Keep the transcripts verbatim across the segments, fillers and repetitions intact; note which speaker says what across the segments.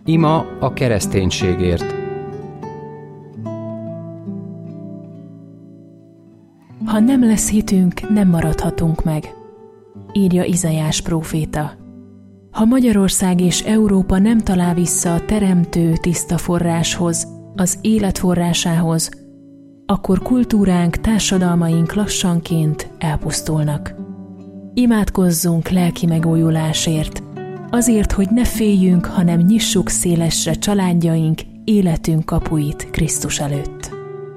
Speaker 1: Ima a kereszténységért.
Speaker 2: Ha nem lesz hitünk, nem maradhatunk meg, írja Izaiás próféta. Ha Magyarország és Európa nem talál vissza a teremtő tiszta forráshoz, az élet forrásához, akkor kultúránk, társadalmaink lassanként elpusztulnak. Imádkozzunk lelki megújulásért, azért, hogy ne féljünk, hanem nyissuk szélesre családjaink, életünk kapuit Krisztus előtt.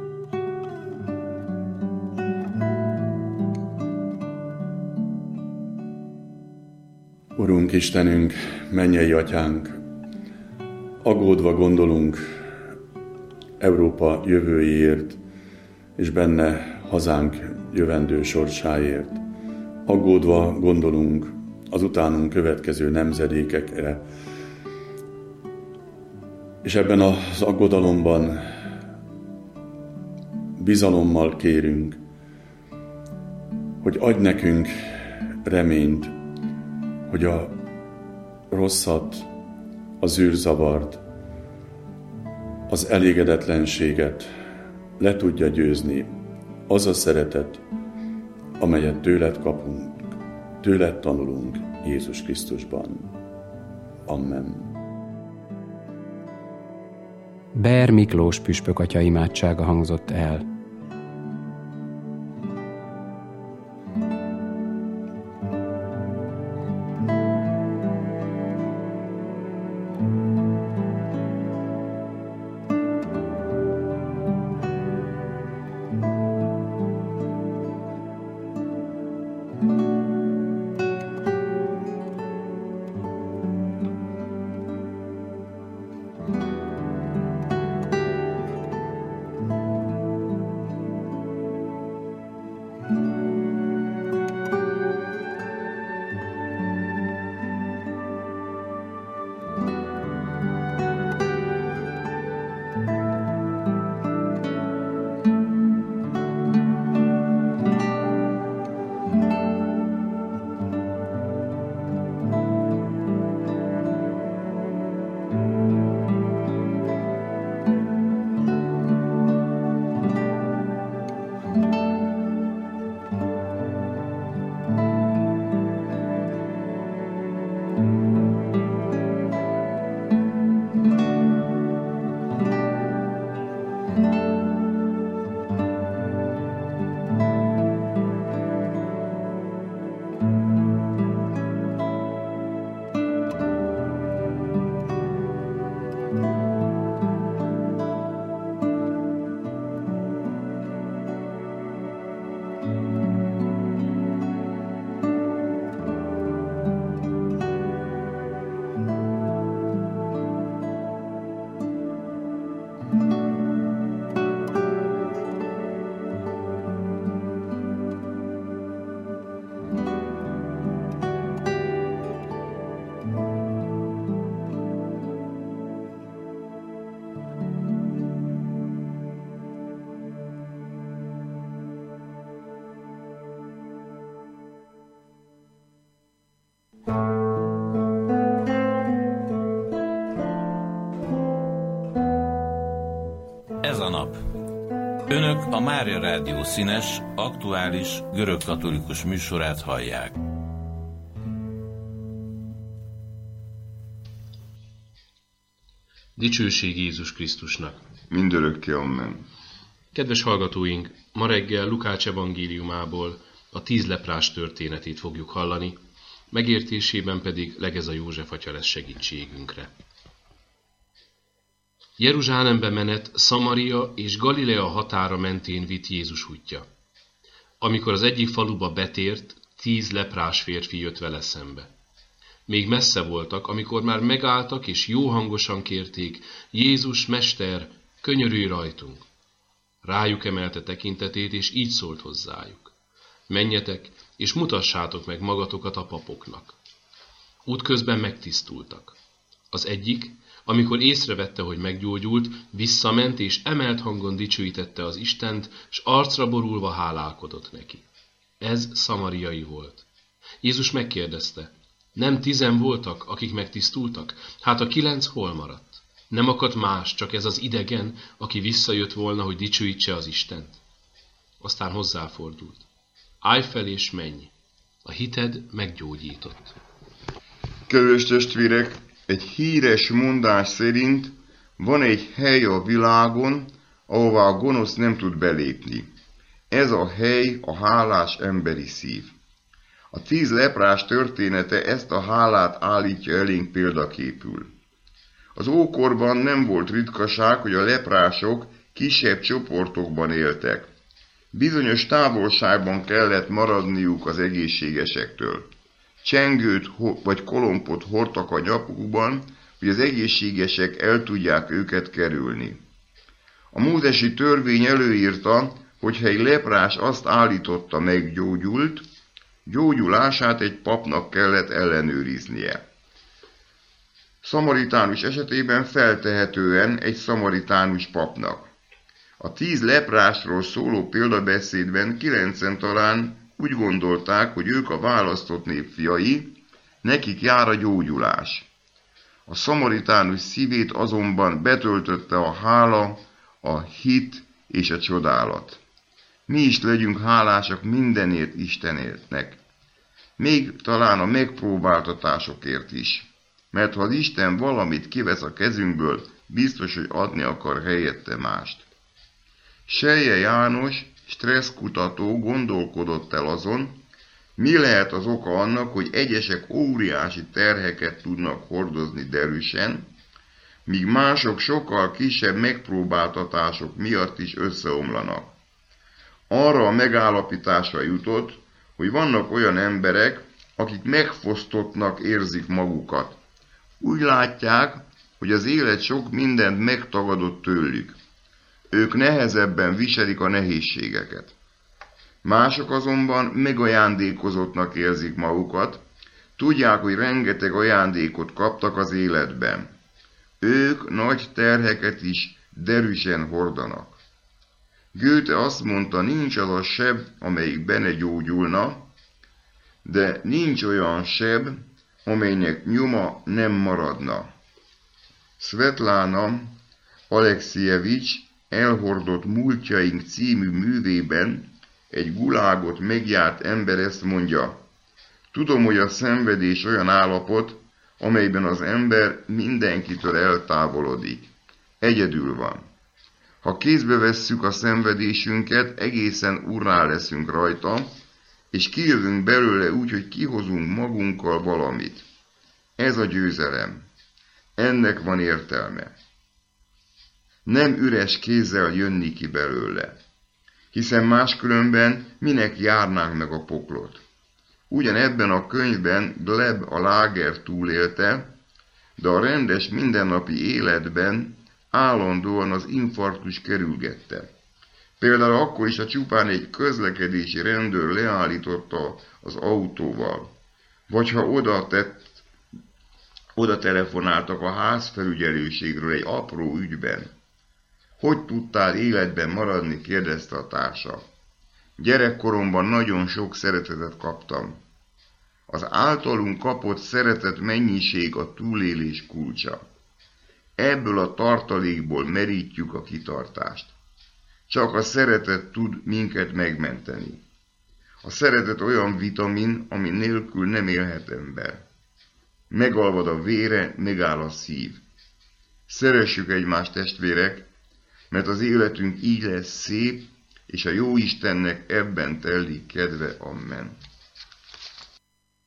Speaker 3: Urunk Istenünk, mennyei Atyánk, aggódva gondolunk Európa jövőjéért, és benne hazánk jövendő sorsáért. Aggódva gondolunk az utánunk következő nemzedékekre, és ebben az aggodalomban bizalommal kérünk, hogy adj nekünk reményt, hogy a rosszat, az űrzavart, az elégedetlenséget le tudja győzni az a szeretet, amelyet tőled kapunk, tőled tanulunk Jézus Krisztusban. Amen.
Speaker 1: Ber Miklós püspök atya imádsága hangzott el.
Speaker 4: Ez a nap. Önök a Mária Rádió színes, aktuális, görögkatolikus műsorát hallják.
Speaker 5: Dicsőség Jézus Krisztusnak!
Speaker 6: Mindörökké amen.
Speaker 5: Kedves hallgatóink, ma reggel Lukács evangéliumából a tíz leprás történetét fogjuk hallani, megértésében pedig Legeza József atya lesz segítségünkre. Jeruzsálembe menet Szamaria és Galilea határa mentén vitt Jézus útja. Amikor az egyik faluba betért, tíz leprás férfi jött vele szembe. Még messze voltak, amikor már megálltak és jó hangosan kérték: Jézus, Mester, könyörülj rajtunk! Rájuk emelte tekintetét, és így szólt hozzájuk: menjetek, és mutassátok meg magatokat a papoknak. Útközben megtisztultak. Az egyik, amikor észrevette, hogy meggyógyult, visszament és emelt hangon dicsőítette az Istent, s arcra borulva hálálkodott neki. Ez szamariai volt. Jézus megkérdezte: Nem tizen voltak, akik megtisztultak? Hát a kilenc hol maradt? Nem akadt más, csak ez az idegen, aki visszajött volna, hogy dicsőítse az Istent? Aztán hozzáfordult. Állj fel és menj, a hited meggyógyított.
Speaker 6: Kedves testvérek, egy híres mondás szerint van egy hely a világon, ahová a gonosz nem tud belépni. Ez a hely a hálás emberi szív. A tíz leprás története ezt a hálát állítja elénk példaképül. Az ókorban nem volt ritkaság, hogy a leprások kisebb csoportokban éltek. Bizonyos távolságban kellett maradniuk az egészségesektől. Csengőt vagy kolompot hordtak a nyakukban, hogy az egészségesek el tudják őket kerülni. A mózesi törvény előírta, hogyha egy leprás azt állította meggyógyult, gyógyulását egy papnak kellett ellenőriznie. Szamaritánus esetében feltehetően egy szamaritánus papnak. A tíz leprásról szóló példabeszédben kilencen talán úgy gondolták, hogy ők a választott nép fiai, nekik jár a gyógyulás. A szamaritánus szívét azonban betöltötte a hála, a hit és a csodálat. Mi is legyünk hálásak mindenért Istenértnek, még talán a megpróbáltatásokért is, mert ha az Isten valamit kivesz a kezünkből, biztos, hogy adni akar helyette mást. Selye János, stresszkutató gondolkodott el azon, mi lehet az oka annak, hogy egyesek óriási terheket tudnak hordozni derűsen, míg mások sokkal kisebb megpróbáltatások miatt is összeomlanak. Arra a megállapításra jutott, hogy vannak olyan emberek, akik megfosztottnak érzik magukat. Úgy látják, hogy az élet sok mindent megtagadott tőlük. Ők nehezebben viselik a nehézségeket. Mások azonban megajándékozottnak érzik magukat, tudják, hogy rengeteg ajándékot kaptak az életben. Ők nagy terheket is derűsen hordanak. Goethe azt mondta, nincs az a seb, amelyik benne gyógyulna, de nincs olyan seb, amelynek nyoma nem maradna. Svetlana Alexijevics Elhordott múltjaink című művében egy gulágot megjárt ember ezt mondja: tudom, hogy a szenvedés olyan állapot, amelyben az ember mindenkitől eltávolodik. Egyedül van. Ha kézbe vesszük a szenvedésünket, egészen urrá leszünk rajta, és kijövünk belőle úgy, hogy kihozunk magunkkal valamit. Ez a győzelem. Ennek van értelme. Nem üres kézzel jönni ki belőle, hiszen máskülönben minek járnánk meg a poklot. Ugyanebben a könyvben Gleb a láger túlélte, de a rendes mindennapi életben állandóan az infarktus kerülgette. Például akkor is, ha csupán egy közlekedési rendőr leállította az autóval, vagy ha oda tett, oda telefonáltak a házfelügyelőségről egy apró ügyben. Hogy tudtál életben maradni? Kérdezte a társa. Gyerekkoromban nagyon sok szeretetet kaptam. Az általunk kapott szeretet mennyiség a túlélés kulcsa. Ebből a tartalékból merítjük a kitartást. Csak a szeretet tud minket megmenteni. A szeretet olyan vitamin, ami nélkül nem élhet ember. Megalvad a vére, megáll a szív. Szeressük egymást, testvérek, mert az életünk így lesz szép, és a Jóistennek ebben telik kedve. Amen.